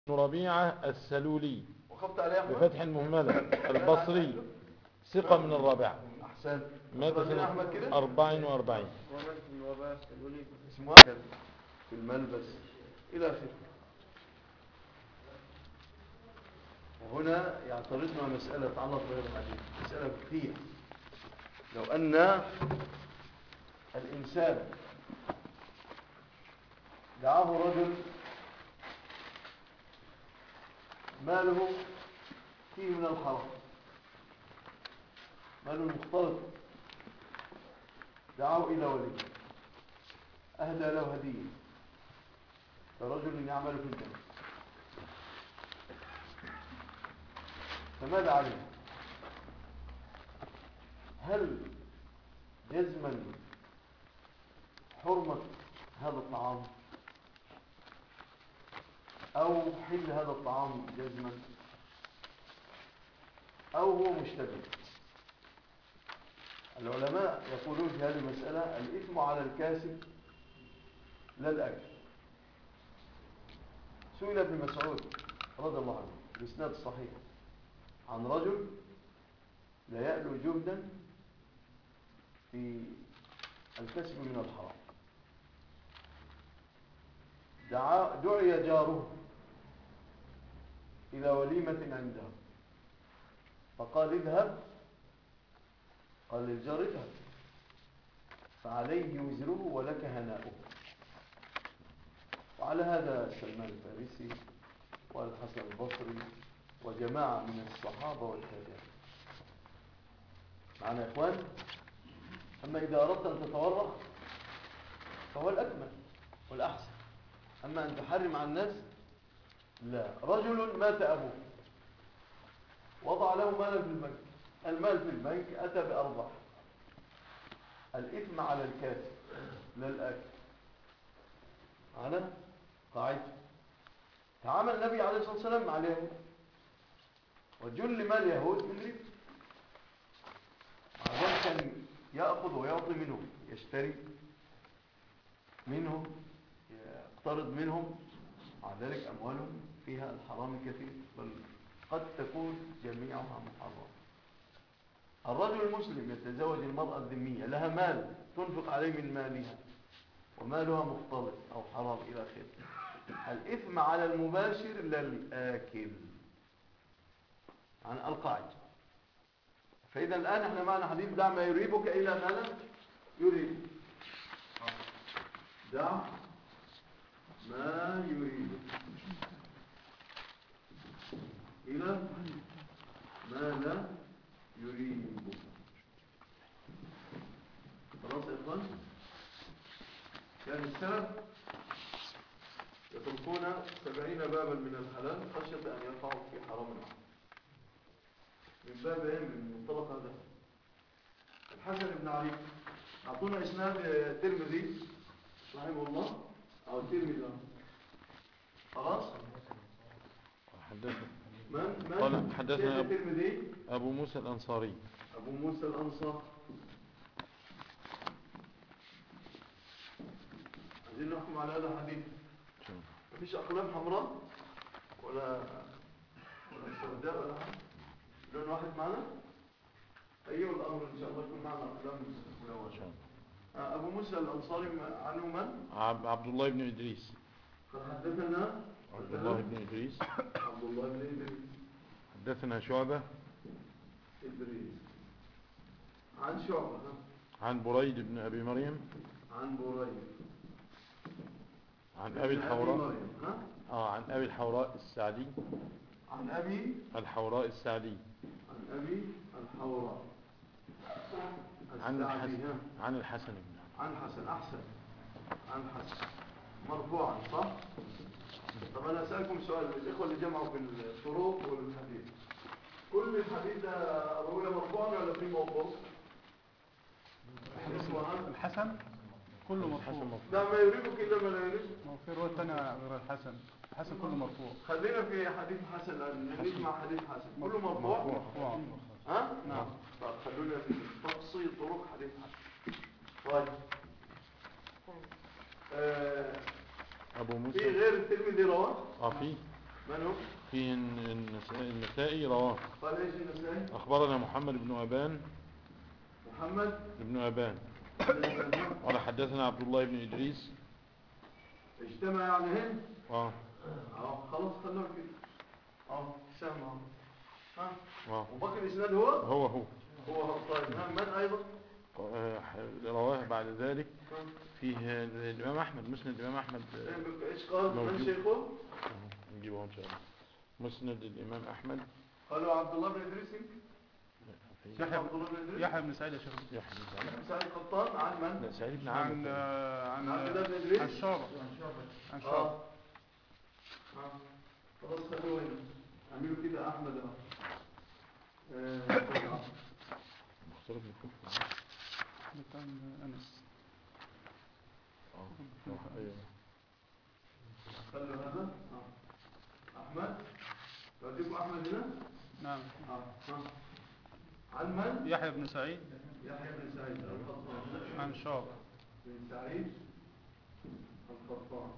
ربيعة السلولي وقفت عليه أحمد بفتح المهملة البصري، ثقة من الرابعة، أحسن. مات أحمد سنة أحمد كده 44. اسمه في الملبس إلى آخره. وهنا يعترضنا مسألة تتعلق بهذا الحديث، مسألة فقهية. لو أن الإنسان دعاه رجل ماله فيه من الحرام، ماله مختلط، دعاه إلى ولي، أهدى له هدية كرجل يعمل في الجنة، فماذا عليه؟ هل جزما حرمة هذا الطعام أو حل هذا الطعام جزما، أو هو مشتبه؟ العلماء يقولون في هذه المسألة الإثم على الكاسب لا الأكل. سئل ابن مسعود رضي الله عنه بإسناد صحيح عن رجل لا يألو جهدا في الكسب من الحرام، دعي جاره إلى وليمة عنده فقال اذهب، قال للجار اذهب فعليه وزره ولك هناؤه. وعلى هذا سلمان الفارسي والحسن البصري وجماعة من الصحابة والتابعين. معنا يا إخوان؟ أما إذا أردت أن تتورع فهو الأكمل والأحسن، أما أن تحرم على الناس لا. رجل مات أبوه وضع له مالا في البنك، المال في البنك أتى بأرباح، الإثم على الكاسب لا الأكل. معنا قاعدة تعامل النبي عليه الصلاة والسلام مع اليهود، وجل مال اليهود من ربا، عشان كان يأخذ ويعطي منهم، يشتري منهم، يقترض منهم، مع ذلك أموالهم فيها الحرام كثير، بل قد تكون جميعها محرمة. الرجل المسلم يتزوج المرأة الذمية، لها مال تنفق عليه من مالها ومالها مختلط أو حرام إلى آخره، الإثم على المباشر لا الآكل. عن القاعدة. فإذا الآن احنا معنا حديث دع ما يريبك إلى ما لا يريب. دع ما يريبك إلى ما لا يريبك. خلاص يا إخوان؟ كان السلف يطرقون 70 بابا من الحلال خشية أن يقعوا في حرام العام. من باب ايه؟ من منطلق هذا. الحسن بن علي أعطونا إسناد الترمذي رحمه الله أو الترمذي. خلاص؟ قال حدثنا الترمذي أبو موسى الأنصاري. أبو موسى الأنصاري. عايزين نحكم على هذا الحديث. مفيش أقلام حمراء ولا سوداء ولا حاجة، لون واحد معنا. أيوه الأمر إن شاء الله يكون معنا أقلام ملونة. أبو موسى الأنصاري عنه من؟ عبد الله بن إدريس. حدثنا عبد الله بن إدريس. عبد الله بن إدريس. حدثنا شعبة إدريس عن شعبة عن بريد بن أبي مريم عن بريد عن أبي الحوراء عن أبي الحوراء السعدي عن أبي الحوراء السعدي عن أبي الحوراء عن الحسن عن الحسن عن حسن. أحسن. عن حسن مرفوعا صح؟ طب أنا أسألكم سؤال، الإخوة اللي جمعوا في الشروط والحديث، كل الحديث ده أقول مرفوعا ولا في موقوف؟ الحسن كله مرفوع. ده ما يريبك إلا ما لا يريبك. في رواية تانية غير الحسن، الحسن كله مرفوع. خلينا في حديث حسن الآن، نسمع حديث حسن كله مرفوع. مرفوع. ها؟ نعم. طب خلونا في تفصيل طرق حديث حسن. طيب. أبو موسى في غير الترمذي رواه؟ في من هو؟ فيه النسائي رواه. قال ايش النسائي؟ أخبرنا محمد بن أبان محمد بن أبان بن أبان. قال حدثنا عبد الله بن إدريس. اجتمع يعني هن؟ اه خلاص خلوه كده. سامع. ها اه وبقي الاسناد هو هو هو. طيب من ايضا؟ رواه بعد ذلك فيه الإمام أحمد، مسند الإمام أحمد. ايش قال؟ من موجود. شيخه؟ نجيبه إن شاء الله. مسند الإمام أحمد. قالوا عبد الله بن ادريس. يحيى بن سعيد يا شيخ. يحيى بن سعيد. سعيد قطان عن من؟ لا سعيد بن عن عامر. عبد الله بن ادريس. عن شعبة. عن شعبة. خلاص خلوه هنا. اعملوا كده احمد اهو. مختلف من الكفر. بتاع انس. ايوه خلوا هذا. احمد. تعجبكم احمد هنا؟ نعم. عن من؟ يحيى بن سعيد. يحيى بن سعيد القطان. عن شعبة. بن سعيد القطان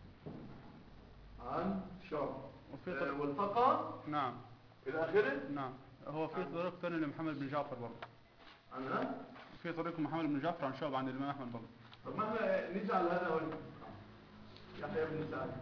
عن شعبة. وفي طريق. والتقى نعم. إلى آخره. نعم. هو في طريق ثاني لمحمد بن جعفر برضه. عنها؟ في طريق محمد بن جعفر عن شعبة عن الإمام أحمد برضه. طب ما احنا نجعل هذا هو يحيى بن سعيد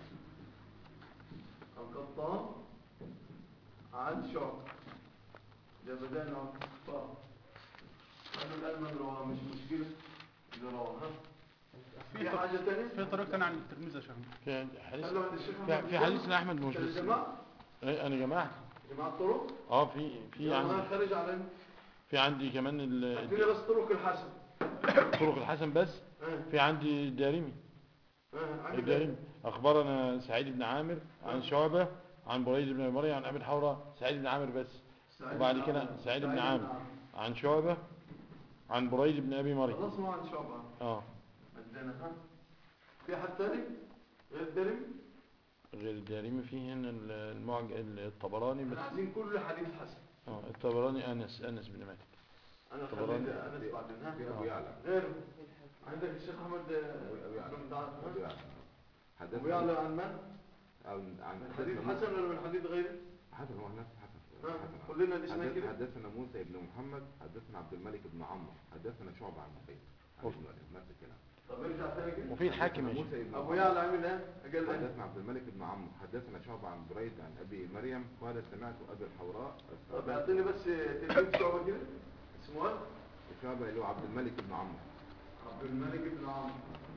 القطان عن شعبة. جبدان عن القطان. قالوا الآن من رواه مش مشكلة اللي رواها. في حاجة ثانية؟ في طريق ثاني عن الترمذي يا شيخ. في حديث أحمد مش بس. جماعة؟ ايه أنا جماعة طرق؟ في عندي. خارج على في عندي كمان عندنا بس طرق الحسن. طرق الحسن بس. في عندي الدارمي. الدارمي أخبرنا سعيد بن عامر عن شعبة عن بريد بن مريم عن أبي الحوراء. سعيد بن عامر بس. وبعد كده سعيد بن عامر عن شعبة عن بريد بن أبي مريم. خلاص ما عن شعبة. عندنا في حد ثاني غير الدارمي؟ غير الدارمي فيه هنا الطبراني بس. عايزين كل حديث حسن. الطبراني أنس بن مالك. أنا خليت أنس بعدين. في أبو يعلى. غيره عندك الشيخ أحمد بن دعاء. أبو يعلى عن من؟ عن حديث حسن ولا من حديث غيره؟ حسن هو نفس حسن. كلنا الاسماء كده. حدثنا موسى بن محمد، حدثنا عبد الملك بن عمرو، حدثنا شعبة عن بخير. نفس الكلام. طب ارجع ثاني كده. وفي الحاكم أبو يعلى عمل ايه؟ حدثنا عبد الملك بن عمرو، حدثنا شعبة عن بريد عن أبي مريم قال سمعت أبي الحوراء. طب اعطيني بس تلميذ شعبة كده. اسمه ايه؟ شعبة اللي هو عبد الملك بن عمرو. عبد الملك بن عمرو.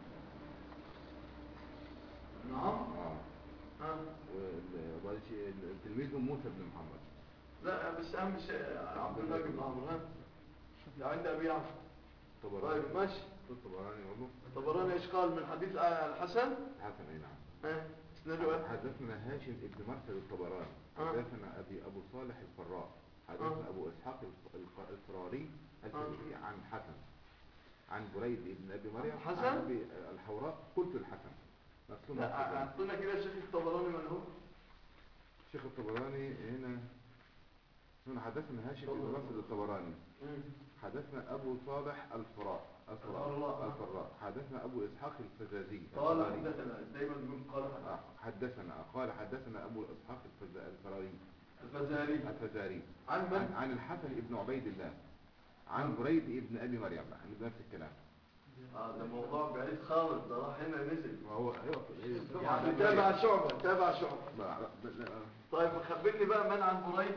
نعم. وتلميذه موسى بن محمد. لا بس اهم شيء عبد الملك بن عمرو. ده عند ابي يعقوب. طيب ماشي. الطبراني ايش قال من حديث الحسن؟ الحسن اي نعم. اسناده حدثنا هاشم بن مرثد الطبراني، حدثنا ابو صالح الفراء، حدثنا ابو اسحاق الفراري عن حسن عن بريد بن ابي مريم حسن عن ابي الحوراء. قلت الحسن. اعطينا كده شيخ الطبراني من هو؟ شيخ الطبراني هنا حدثنا هاشم بن مرثد الطبراني، حدثنا ابو صالح الفراء حدثنا ابو اسحاق الفزازي قال حدثنا دايما بنقول قال حدثنا ابو اسحاق الفزاري عن من؟ عن الحسن ابن عبيد الله عن بريد ابن ابي مريم نفس الكلام. ده موضوع بعيد خالص، ده راح هنا نزل. هو يعني تابع شعبة. طيب خبرني بقى من عن بريد؟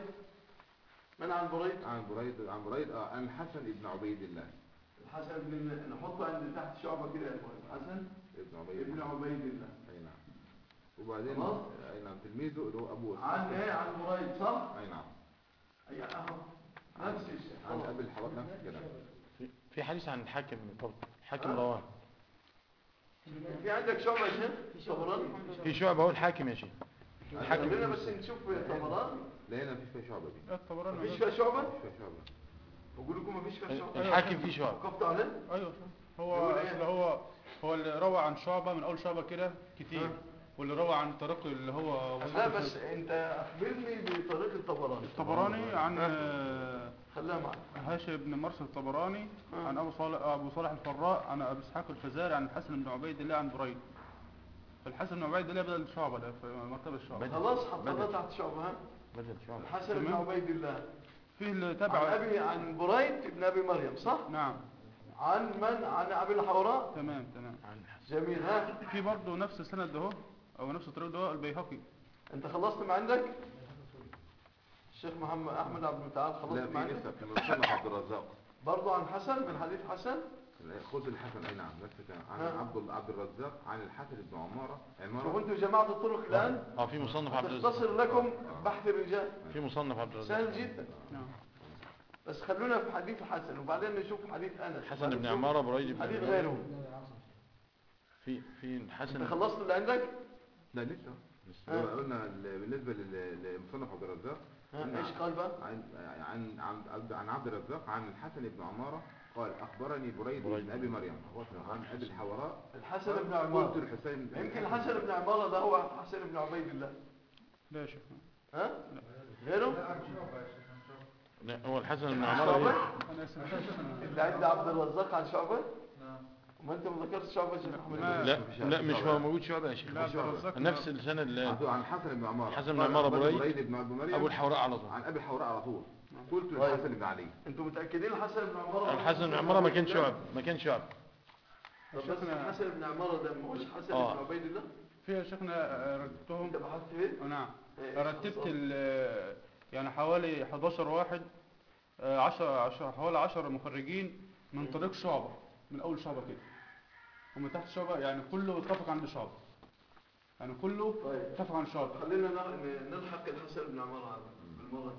عن بريد عن الحسن ابن عبيد الله. الحسن بن نحطه عند تحت شعبة كده يا اخوان. الحسن ابن عبيد الله. اي نعم. وبعدين اي نعم تلميذه اللي هو ابو عن ايه؟ عن بريد صح؟ اي نعم. اي اهو نفس الشيء. عن ابي الحوراء نفس الكلام. في حديث عن الحاكم برضه. الحاكم رواه. في عندك شعبة يا شيخ؟ طبراني؟ في شعبة هو الحاكم يا شيخ. الحاكم لنا بس نشوف طبراني. لا هنا مفيش فيها شعبة دي. الطبراني مفيش فيها شعبة؟ مفيش فيها شعبة. بقول لكم مفيش فيها شعبة. الحاكم فيه شعبة. وقفت عليه؟ ايوه هو اللي روى عن شعبة من اول شعبة كده كتير. واللي روى عن طريق اللي هو لا بس انت اخبرني بطريق الطبراني عن خليها معك. هاشم بن مرثد الطبراني عن ابو صالح الفراء عن ابي اسحاق الفزاري عن الحسن بن عبيد الله عن بريد. الحسن بن عبيد الله بدل شعبة ده في مرتبة الشعبة. خلاص حطيناه تحت شعبة. ها بدل شعب. الحسن بن تمام. عبيد الله فيه اللي عن تبع. أبي عن بريد بن أبي مريم صح؟ نعم عن من؟ عن أبي الحوراء. تمام تمام. عن حسن. جميل. ها في برضه نفس السند ده او نفس الطريق ده البيهقي. أنت خلصت ما عندك؟ الشيخ محمد أحمد عبد المتعال لا خلصت ما في عندك؟ لسه في مصنف عبد الرزاق. برضه عن حسن من حديث حسن. لا، خذ الحسن اي نعم نفس الكلام عن عبد الرزاق عن الحسن بن شوف عمارة. أنتم جماعة الطرق الآن في مصنف عبد الرزاق. تختصر لكم بحث الرجال في مصنف عبد الرزاق. سهل جدا. نعم. بس خلونا في حديث حسن وبعدين نشوف حديث أنس. حسن بن عمارة بريد بن حديث أبي غيره. في الحسن. أنت خلصت اللي عندك؟ لا لسه. قلنا بالنسبة لمصنف عبد الرزاق ايش قال بقى؟ عن عبد الرزاق عن الحسن بن عمارة قال أخبرني بريد بن أبي مريم عن أبي الحوراء الحسن بن قلت عمارة. الحسين يمكن الحسن بن عمارة ده هو حسن بن عبيد الله. لا يا شيخ. ها؟ غيره؟ لا هو الحسن بن شعبة؟ عمارة. انا اسف. اللي عند عبد الرزاق عن شعبة؟ ما انت ما ذكرتش شعبة يا شيخ محمد. لا مش هو موجود شعبة يا شيخ. لا عبد الرزاق نفس السنة اللي عن حسن بن عمارة حسن بن عمارة بريد بن أبي مريم أبو الحوراء على طول. عن أبي الحوراء على طول. قلت الحسن بن علي. انتوا متأكدين الحسن بن عمارة؟ الحسن بن عمارة ما كان شعب. طب بس الحسن بن عمارة ده ما هوش حسن بن عبيد الله؟ في يا شيخنا رتبتهم. انت بحثت فيه؟ نعم. إيه، رتبت يعني حوالي 11 واحد 10 حوالي 10 مخرجين من طريق شعبة من اول شعبة كده ومن تحت شعبة يعني كله اتفق عند شعبة يعني كله طيب. اتفق عند شعبة. خلينا نلحق الحسن بن عمارة هذا بالمرة.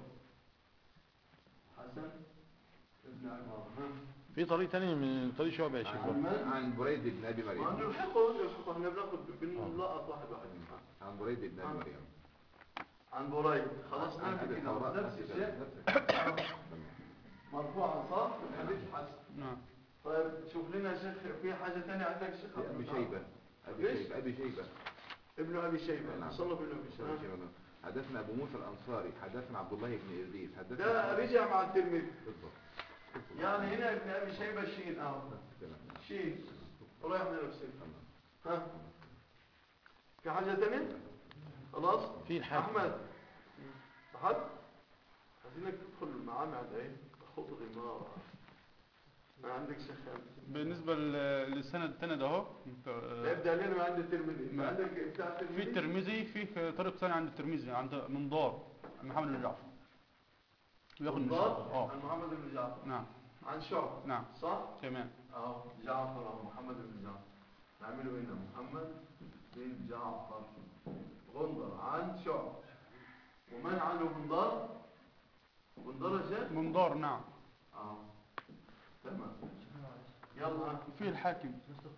حسن بن عمارة. في طريق تاني من طريق شعبة يا شيخ. عن بريد بن أبي مريم. ما نلحقه احنا بناخذ باللقط واحد واحد. عن بريد بن أبي مريم. عن بريد خلاص عن نحكي أبي كده الحوراء نفس الشيء تمام. مرفوعا صح في الحديث حسن. نعم. طيب شوف لنا يا شيخ في حاجة ثانية عندك شيخ؟ أبي شيبة. أبي شيبة. ابن أبي شيبة. نعم. صلى ابن أبي شيبة. حدثنا أبو موسى الأنصاري حدثنا عبد الله بن إدريس حدثنا ده رجع مع الترمذي. بالضبط. يعني هنا ابن أبي شيبة شين شين رايح من نفسه. ها في حاجة ثانية؟ خلاص؟ في الحاج أحمد أحد عايزينك تدخل معاه عند إيه؟ خطة الإمارة. ما عندك شيخ بالنسبة للسند الثاني ده اهو ابدأ لنا من عند الترمذي. ما عندك بتاع الترمذي؟ في الترمذي في طريق ثاني عند الترمذي عند منظار محمد بن جعفر بياخد من منظار عن محمد بن جعفر. نعم. عن شعب. نعم. صح؟ تمام. جعفر محمد بن جعفر. نعمله هنا محمد بن جعفر غندر عن شعب. ومن عنه غندر؟ غندر يا شيخ؟ منظار. نعم. تمام. يلا في الحاكم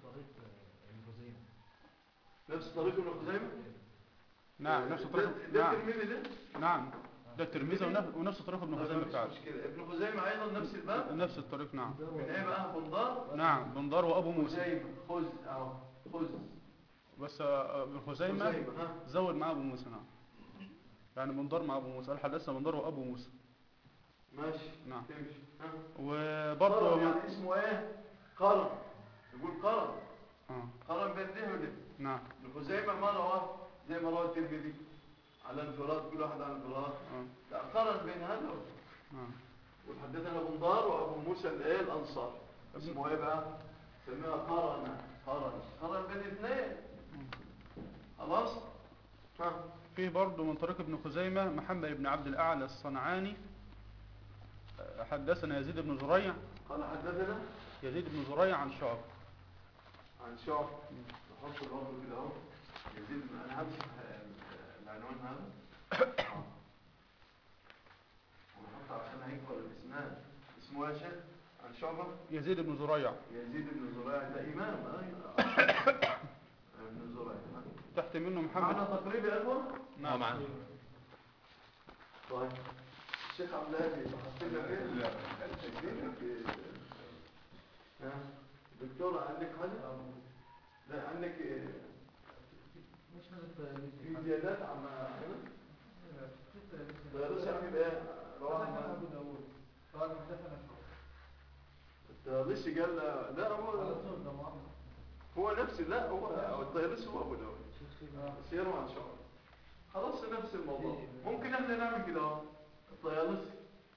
نفس طريق ابن خزيمة؟ نعم نفس طريق. ده الترمذي ده؟ نعم ده الترمذي ونفس طريق ابن خزيمة بتاعته. مش كده ابن خزيمة أيضا نفس الباب؟ نفس الطريق. نعم. من إيه بقى غندر؟ نعم بندار وابو موسى. خزيمة خذ بس ابن خزيمة زود مع ابو موسى. نعم يعني بندار مع ابو موسى. قال حدثنا بندار وابو موسى. ماشي. نعم. تمشي. وبرضه يعني اسمه ايه؟ قرن. يقول قرن. قرن بين ده وده. نعم. ابن خزيمة ما رواه زي ما رواه الترمذي على انفراد كل واحد على انفراد. لا قرن بين هذا وده. وحدثنا بندار وابو موسى الايه الانصار. اسمه ايه بقى؟ سميها قرن بين اثنين. خلاص؟ في برضه من طريق ابن خزيمة محمد بن عبد الأعلى الصنعاني حدثنا يزيد بن زريع. قال حدثنا يزيد بن زريع عن شعب. نحط برضه كده اهو. يزيد انا همسح العنوان هذا. ونحط عشان هيكبر الاسناد. اسمه يا شيخ؟ عن شعبة؟ يزيد بن زريع. يزيد بن زريع ده إمام. ابن زريع. تحت منه محمد. معنا تقريب يا أخوة؟ نعم معنا. طيب الشيخ عبد الهادي بحثت لك ايه؟ دكتورة عندك حاجة؟ لا عندك في زيادات عما درسها في ايه؟ رواه ابو داوود. قال حدثنا الطيالسي قال لا هو نفس لا هو الطيالسي هو ابو داوود. سيره عن شعبة. خلاص نفس الموضوع. ممكن احنا نعمل كده اهو الطيالسي،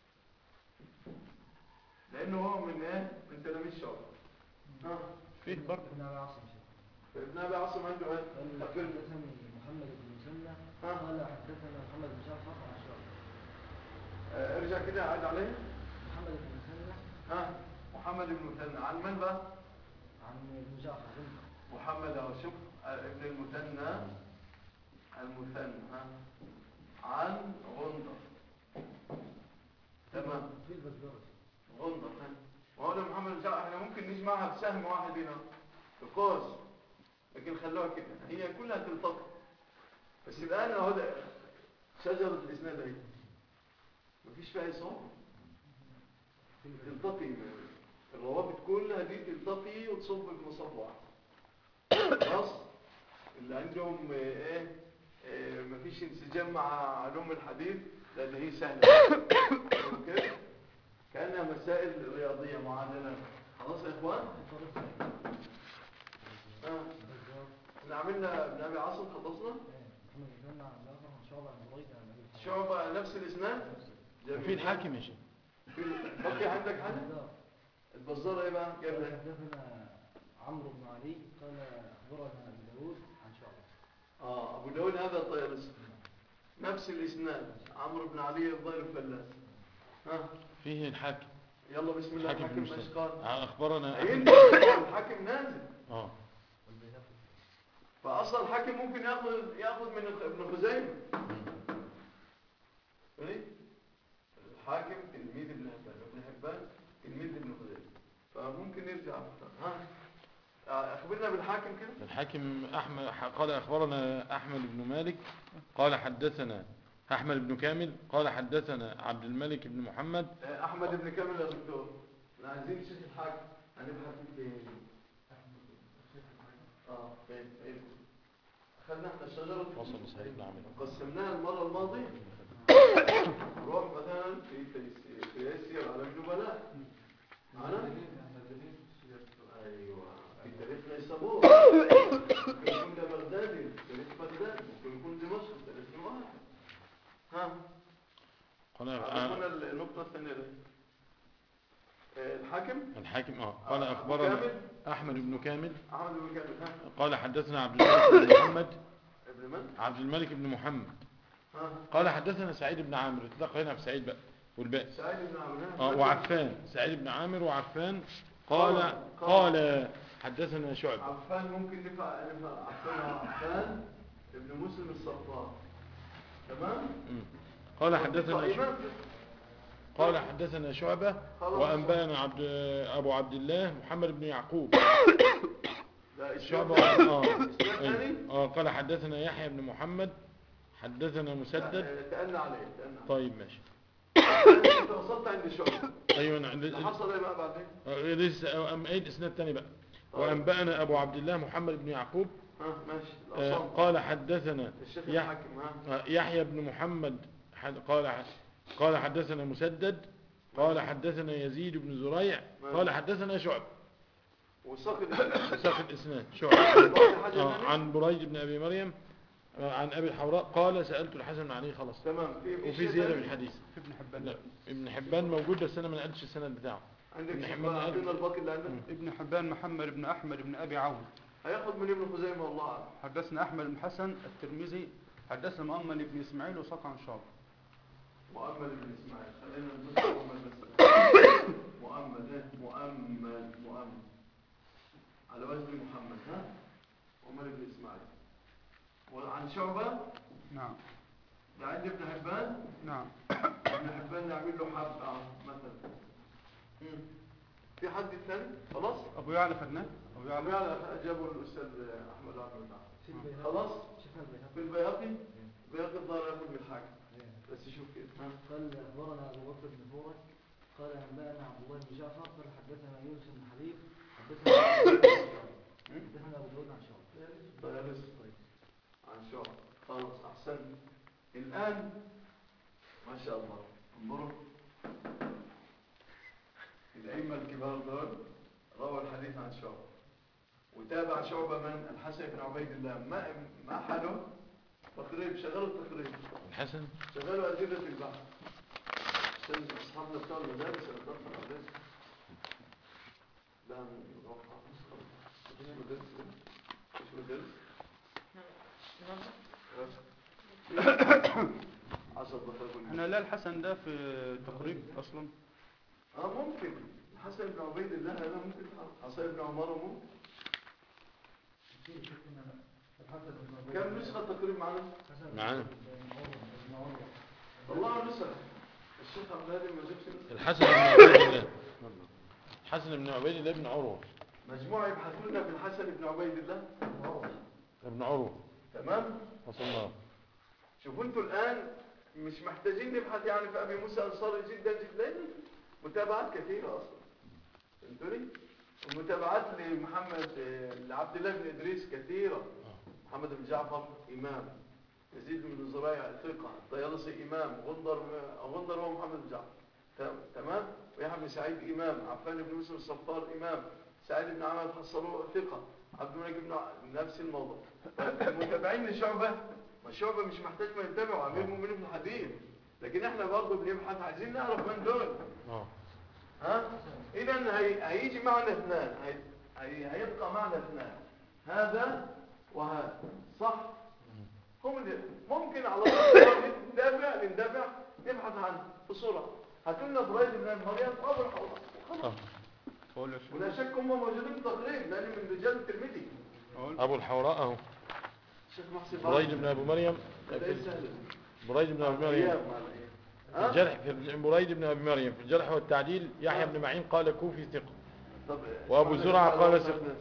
لانه هو من ايه؟ من تلاميذ شعبة. فيه برضه ابن ابي عاصم عنده ايه؟ حدثني محمد بن مسنى قال حدثنا محمد بن جعفر عن شعبة. ارجع كده عاد عليه. محمد بن مسنى محمد بن مثنى عن من بقى؟ عن ابن جعفر. محمد اهو شوف ابن المثنى عن غندر. تمام. في البزار غندر. وهو محمد بن جعفر احنا ممكن نجمعها بسهم واحد هنا بقوس، لكن خلوها كده هي كلها تلتقي. بس الان اهو ده شجره الاسناد اهي مفيش فيها صوت، تلتقي الروابط كلها دي تلتقي وتصب في مصب واحد. خلاص اللي عندهم مفيش انسجام مع علوم الحديث لان هي سهله كده كانها مسائل رياضيه معادله. خلاص يا اخوان. احنا عملنا ابن ابي عاصم خلصنا. محمد بن مسنى عن جعفر عن شعبة عن بريدة عن ابي الحواري. شعبة نفس الاسناد. في الحاكم يا شيخ. اوكي عندك حاجه؟ البزار ايه بقى؟ جاب لك حدثنا عمرو بن علي قال اخبرنا ابو داود عن شعبة. ابو داود هذا الطيالسي نفس الاسناد عمرو بن علي الضير الفلاس. فيه الحاكم. يلا بسم الله. الحاكم ايش قال؟ اخبرنا الحاكم نازل. والبيهقي. فاصلا الحاكم ممكن ياخذ من ابن خزيمه. الحاكم تلميذ ابن حبان تلميذ ابن خزيمه، فممكن يرجع. اخبرنا بالحاكم كده. الحاكم احمد قال اخبرنا احمد بن مالك قال حدثنا احمد بن كامل قال حدثنا عبد الملك بن محمد. احمد بن كامل يا دكتور احنا عايزين شيخ الحاكم هنبحث فيه. فين اخذنا احنا الشجره وصل سعيد بن عامر قسمناها المره الماضيه. نروح مثلا في تيسير على النبلاء معنا. ايوه في تاريخ نيسابور ممكن يكون ده بغدادي تاريخ بغداد، ممكن يكون دمشق تاريخ واحد. قال النقطه الثانيه الحاكم قال اخبرنا احمد بن كامل احمد بن كامل قال حدثنا عبد الملك بن محمد. ابن من؟ عبد الملك بن محمد قال حدثنا سعيد بن عامر. اتلقى هنا في سعيد بقى والباقي سعيد بن عامر وعفان. سعيد بن عامر وعفان قال حدثنا شعبة. عفان ممكن نفع عفان ابن مسلم الصفار. تمام. قال حدثنا شعبة وأنبأنا أبو عبد الله محمد بن يعقوب. شعبة قال حدثنا يحيى بن محمد حدثنا مسدد. تأنى عليه. طيب ماشي. انت وصلت عند شعبة. ايوه حصل ايه بقى بعدين؟ لسه ايه الاسناد الثاني بقى. وأنبأنا أبو عبد الله محمد بن يعقوب ماشي. قال حدثنا يحيى بن محمد قال حدثنا مسدد قال حدثنا يزيد بن زريع قال حدثنا شعب. وساق الاسناد شعب عن بريد بن ابي مريم عن ابي الحوراء قال سالت الحسن عليه. خلاص تمام. وفي زياده من الحديث. ابن حبان. لا ابن حبان موجود بس انا ما نقلتش السند بتاعه. عندك ابن حبان. عندنا الباقي اللي عندنا ابن حبان محمد بن احمد بن ابي عون هياخد من ابن خزيمه والله اعلم. حدثنا احمد بن حسن الترمذي حدثنا مؤمل بن اسماعيل وساق عن شعبة. مؤمل بن اسماعيل خلينا نبص مؤمل على وزن محمد. مؤمل بن اسماعيل وعن شعبة. نعم. ده عند ابن حبان. نعم. ابن حبان نعمل له حب مثلا. في حد ثاني؟ خلاص. ابو يعلى خدناه. ابو يعلى جابوا الاستاذ احمد عبد الله. خلاص. في البيهقي الظاهر ياخذ من الحاكم بس شوف كده. قال اخبرنا ابو بكر بن فورك قال انبانا عبد الله بن جعفر قال حدثنا يونس بن حبيب حدثنا ابو داود عن شعبة. عن شعبة. خلاص احسن. الان ما شاء الله انظروا الائمه الكبار دول رووا الحديث عن شعبة. وتابع شعبة من الحسن بن عبيد الله، ما حاله تقريب، شغلوا التقريب، الحسن شغلوا أدلة البحث عشان أصحابنا بتوع المدارس اللي دخلوا على الرزق. لا نروح مش مدرس مش مدرس 10 دقائق. احنا لا الحسن ده في التقريب اصلا. ممكن الحسن بن عبيد الله هذا ممكن، حسن بن عمر ممكن. كم نسخة تقريب معنا؟ والله نسخ. الشيخ عبد الهادي ما جابش الحسن بن عبيد الله، الحسن بن عبيد الله بن عروة. مجموعة يبحثوا لنا في الحسن بن عبيد الله ابن عروة. تمام. وصلنا. شوفوا انتوا الآن مش محتاجين نبحث يعني في أبي موسى أنصاري جدا جدا، متابعات كثيرة أصلا، فهمتوني؟ ومتابعات لمحمد لعبد الله بن إدريس كثيرة. محمد بن جعفر إمام، يزيد بن زريع ثقة، الطيالسي إمام، غندر هو محمد بن جعفر تمام، ويحيى بن سعيد إمام، عفان بن مسلم الصفار إمام، سعيد بن عمرو الحصروه ثقة، عبد الملك بن نفس الموضوع. المتابعين لشعبة، ما شعبة مش محتاج ما يتابعوا، أمير المؤمنين في الحديث، لكن احنا برضه بنبحث عايزين نعرف من دول. إذا هيجي معنا اثنان، هيبقى معنا اثنان، هذا وهذا، صح؟ هم ممكن على طول ندافع نبحث عنه بسرعة. هاتوا لنا بريد بن مريم وابو الحوراء ولا شك هم موجودين تقريبا لأن من رجال الترمذي. ابو الحوراء اهو، الشيخ محسن بريد بن ابي مريم، بريد بن ابي مريم في الجرح، في بريد بن ابي مريم في الجرح والتعديل. يحيى بن معين قال كوفي ثقة، وابو زرعة قال ثقة.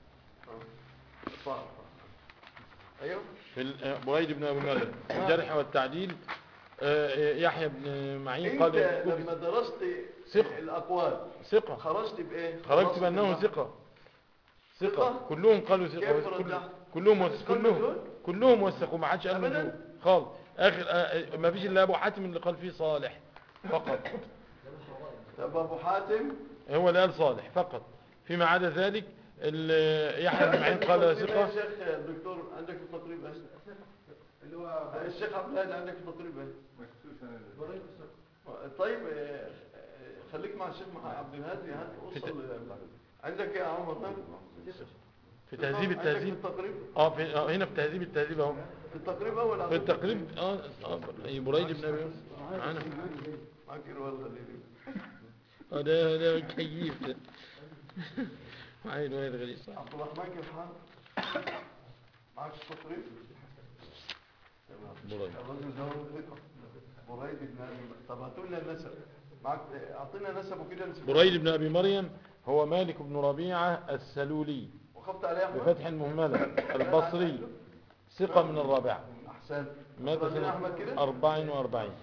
ايوه في بريد بن ابي مريم في الجرح والتعديل. يحيى بن معين قال انت كوفي لما درست ثقة، الاقوال ثقة، خرجت بايه؟ خرجت بانه ثقة. كلهم قالوا ثقة، كلهم وثقوا، ما حدش قال مجهول خالص. اخر ما فيش الا ابو حاتم اللي قال فيه صالح فقط. طب ابو حاتم هو اللي قال صالح فقط، فيما عدا ذلك يحيى بن معين قال ثقة. يا شيخ الدكتور عندك في التقريب ايش؟ اللي هو الشيخ عبد الهادي عندك في التقريب ايش؟ طيب خليك مع الشيخ عبد الهادي وصل عندك يا عمر في تهذيب التهذيب. هنا في تهذيب التهذيب اهو. في التقريب اول في التقريب بريد بن ابي معانا معاك والله ده كيف ده معايا وائل غريب. عبد الرحمن كيف حالك؟ معاك التقريب؟ بريد الرجل ده ثقة. بريد بن ابي. طب هاتوا لنا النسب معك، اعطينا نسبه كده. بريد بن ابي مريم هو مالك بن ربيعة السلولي وخفت عليه بفتح المهملة البصري، ثقة من الرابعة. احسن. مات سنة 44.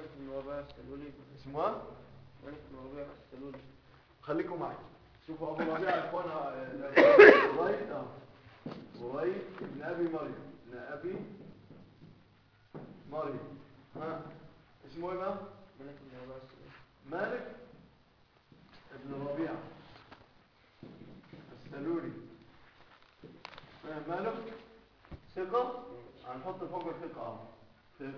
اسمه مالك بن ربيعة السلولي. خليكم معي شوفوا ابو ربيعة يا اخوانا. بريد بن ابي مريم، بن ابي مريم. اسمه ايه بقى؟ مالك بن ربيعة السلولي. مالك بن ربيعة السلولي. مالك ثقة، هنحط فوق الثقة ثقة.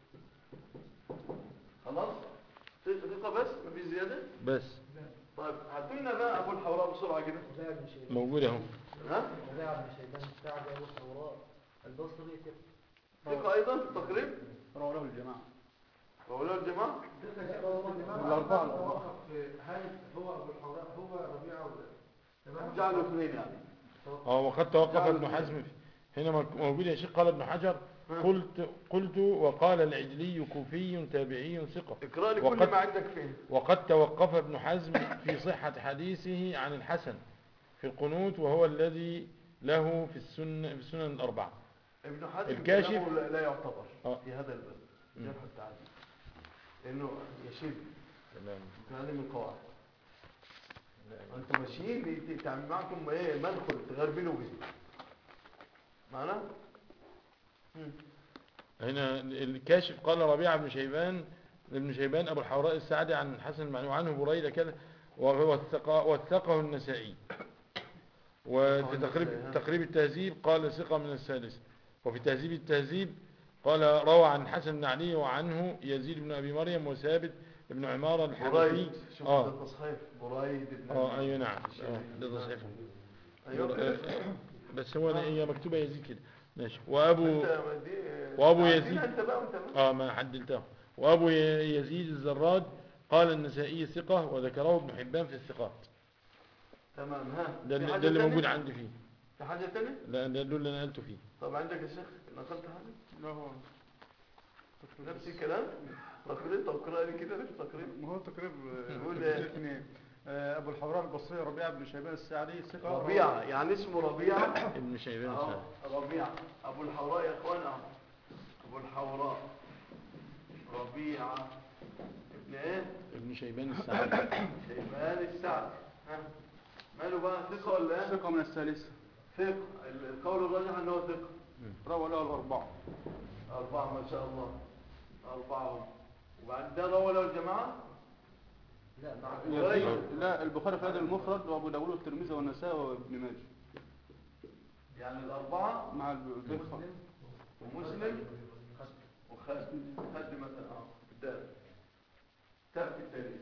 خلاص ثقة بس مفيش زيادة بس. طيب هاتوا لنا بقى ابو الحوراء بسرعة كده. موجود اهو. ربيعة بن شيبان سعد ابو الحوراء البصري ثقة ايضا تقريب. رواه الجماعة. رواه الجماعة. الأربعة. هل هو ابو الحوراء هو ربيعة جعلوا اثنين يعني. وقد توقف ابن حزم هنا موجود يا شيخ. قال ابن حجر قلت وقال العجلي كوفي تابعي ثقة. اقرأ لي كل ما عندك فيه. وقد توقف ابن حزم في صحة حديثه عن الحسن في القنوت، وهو الذي له في السنن الأربعة. ابن حزم الكاشف لا يعتبر في هذا الباب جرح التعديل لأنه يشد هذه من القواعد. انتم ماشيين تعمل معكم ايه مدخل تغربلوا به معنا. هنا الكاشف قال ربيعة بن شيبان ابو الحوراء السعدي عن الحسن المعنوي عنه بريدة كذا، وثقه النسائي. وفي تقريب التهذيب قال ثقة من الثالثة. وفي تهذيب التهذيب قال روى عن حسن بن علي وعنه يزيد بن أبي مريم وثابت بن عمارة الحنفي. بريد، شوف ده تصحيح بريد بن ايوه نعم، ده تصحيح. ايوه بس هو هي مكتوبة يزيد كده. ماشي. وابو يزيد انت بقى وانت ما حدلته. وابو يزيد الزراد قال النسائي ثقة وذكره ابن حبان في الثقات. تمام. ها ده اللي موجود عندي فيه. في حاجة تانية؟ لا ده اللي انا قلته فيه. طب عندك يا شيخ نقلت حاجة؟ لا هو نفس الكلام؟ تقريب. طب اقرأ لي كده في التقريب. ما هو تقريب قول ايه؟ الاثنين. ابو الحوراء البصري ربيعه بن شيبان السعدي ثقه. ربيعة يعني اسمه ربيعة ابن شيبان السعدي. ربيعة. ابو الحوراء يا اخوانا، ابو الحوراء ربيعة ابن ايه؟ ابن شيبان السعدي. شيبان السعدي. ها ماله بقى، ثقة ولا ايه؟ ثقه من الثالثه. ثقة. القول الراجح انه ثقة. روى له الاربعه. أربعة ما شاء الله. أربعة. وبعد ده روى له الجماعة؟ لا مع لا البخاري في الادب المفرد وابو داوود والترمذي والنسائي وابن ماجه. يعني الأربعة مع البخاري ومسلم وخد مثلا بالدال تأتي التاريخ.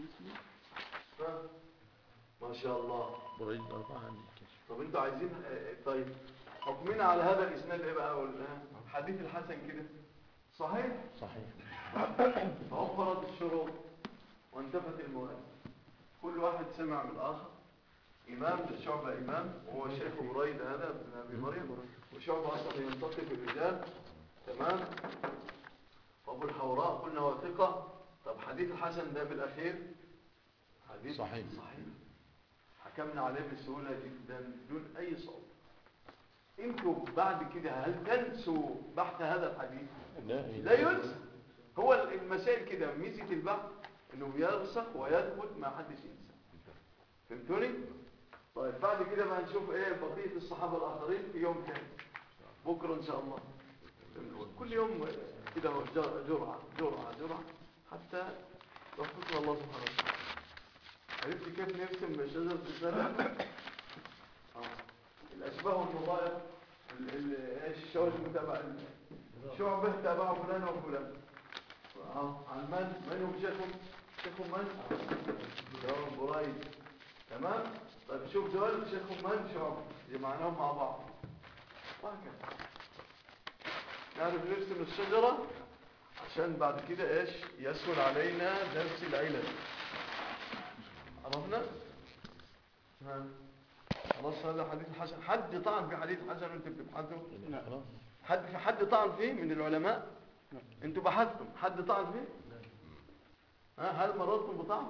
ما شاء الله. بريد الأربعة عندي. طب انتوا عايزين طيب حكمنا على هذا الإسناد ايه بقى؟ حديث الحسن كده صحيح؟ صحيح. توفرت الشروط وانتفت المواد. كل واحد سمع من الآخر. إمام شعبة إمام وهو شيخ بريد هذا ابن أبي مريم، وشعبة أصلا ينتقي في الرجال. تمام. أبو الحوراء قلنا هو ثقة. طب حديث الحسن ده بالأخير حديث صحيح. حكمنا عليه بسهولة جدا بدون أي صعوبة. انتوا بعد كده هل تنسوا بحث هذا الحديث؟ لا ينسى. هو المسائل كده ميزة البحث انه يرسخ ويثبت ما حدش ينسى. فهمتوني؟ طيب بعد كده بقى نشوف ايه بقية الصحابة الآخرين في يوم تاني بكرة ان شاء الله. كل يوم كده جرعة جرعة جرعة حتى توفقنا الله سبحانه وتعالى. عرفت كيف نرسم شجرة الزرع؟ الأشباه والنظائر. الشواذ المتابعة. شعبه تابعه فلان وفلان. عن من هم شيخهم؟ شيخهم من؟ دول بريد. تمام؟ طيب شوف دول شيخهم من؟ شعبه. جمعناهم مع بعض. وهكذا. نعرف نرسم الشجرة عشان بعد كده ايش؟ يسهل علينا درس العلل. عرفنا؟ خلاص هذا حديث الحسن. حد طعن في حديث الحسن وانت بتبحثوا؟ لا خلاص. حد طعن فيه من العلماء؟ انتوا بحثتم حد طعن فيه؟ هل مررتم بطعن؟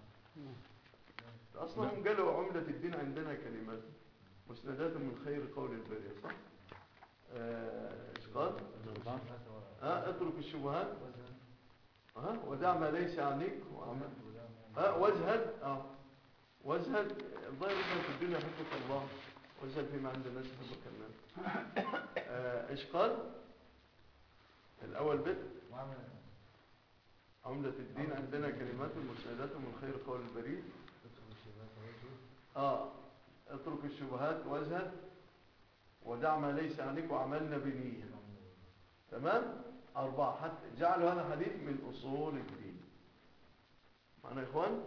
اصلا هم قالوا عملة الدين عندنا كلمات مسندات من خير قول البرية. صح؟ ايش قال؟ اترك الشبهات ودع ما ليس عليك وازهد وازهد. الظاهر ان في الدنيا حبك الله وازهد فيما عند الناس حبك الناس. ايش قال؟ الاول بدء عملة الدين عندنا كلمات مسندات من خير قول البريد. اترك الشبهات وازهد ودع ما ليس عليك وعملنا بنية. تمام؟ 4 حتى جعلوا هذا الحديث من أصول الدين. معنا يا إخوان؟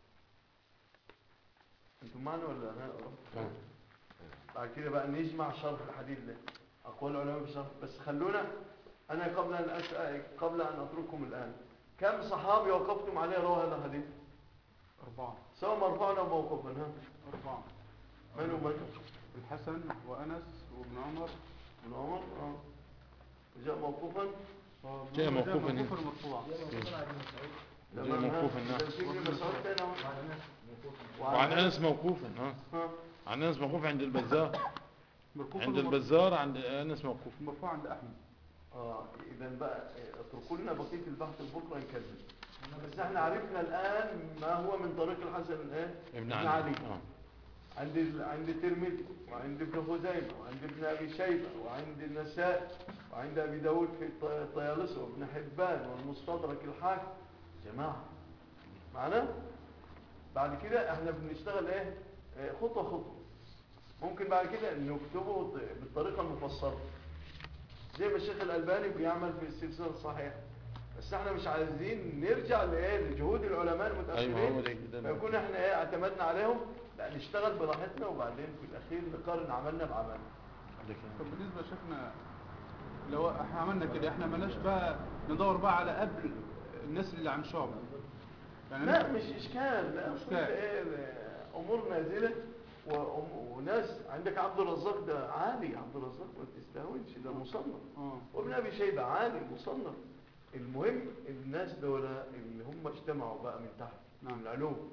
أنتم معنا ولا أنا؟ بعد كده بقى نجمع شرح الحديث ده أقوال العلماء في شرح. بس خلونا أنا قبل أن أترككم الآن كم صحابي وقفتم عليه روى هذا الحديث؟ 4 سواء مرفوعا أو موقوفا. 4 من هم؟ الحسن وأنس وابن عمر. ابن عمر وجاء موقوفا. جاء موقوفا هنا. مرفوعا. جاء موقوفا هنا. وعن أنس موقوفا. عن أنس موقوف عند البزار. عند البزار عند أنس موقوف. مرفوع عند أحمد. إذا بقى اتركوا لنا بقية البحث بكرة نكذب. بس احنا عرفنا الآن ما هو من طريق الحسن ابن علي. عند الترمذي وعند ابن خزيمة وعند ابن أبي شيبة وعند النسائي وعند أبي داود في الطيالسة وابن حبان والمستدرك الحاكم. جماعة معنا؟ بعد كده احنا بنشتغل خطوة خطوة. ممكن بعد كده نكتبه بالطريقة المفصلة زي ما الشيخ الألباني بيعمل في السلسلة الصحيحة. بس احنا مش عايزين نرجع لجهود العلماء المتأخرين فيكون احنا اعتمدنا عليهم، لا نشتغل براحتنا وبعدين في الأخير نقارن عملنا بعملنا. طب بالنسبة لشيخنا لو احنا عملنا كده احنا مالناش بقى ندور بقى على قبل الناس اللي عن شعبة يعني لا مش إشكال، لا مش إشكال. أمور نازلة وناس عندك عبد الرزاق ده عالي، عبد الرزاق ما تستهونش ده مصنف، وابن أبي شيبة عالي مصنف. المهم الناس دول اللي هم اجتمعوا بقى من تحت من العلوم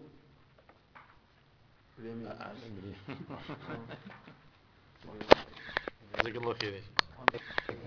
في اليمين. جزاك الله خير.